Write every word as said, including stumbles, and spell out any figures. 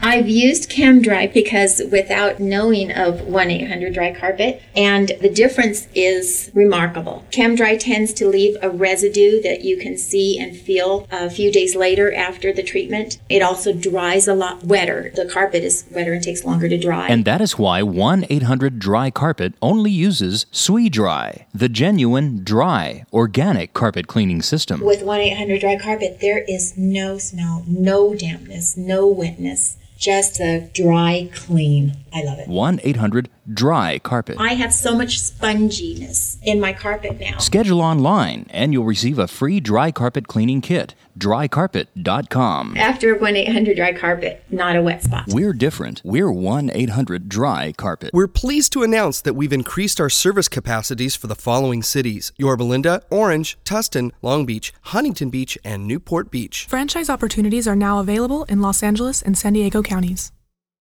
I've used ChemDry because without knowing of one eight hundred Dry Carpet, and the difference is remarkable. ChemDry tends to leave a residue that you can see and feel a few days later after the treatment. It also dries a lot wetter. The carpet is wetter and takes longer to dry. And that is why one eight hundred Dry Carpet only uses SweeDry, the genuine, dry, organic carpet cleaning system. With one eight hundred Dry Carpet, there is no smell, no dampness, no wetness. Just a dry clean. I love it. one eight hundred Dry Carpet. I have so much sponginess in my carpet now. Schedule online and you'll receive a free dry carpet cleaning kit. dry carpet dot com. After one eight hundred Dry Carpet, not a wet spot. We're different. We're one eight hundred Dry Carpet. We're pleased to announce that we've increased our service capacities for the following cities: Yorba Linda, Orange, Tustin, Long Beach, Huntington Beach, and Newport Beach. Franchise opportunities are now available in Los Angeles and San Diego counties.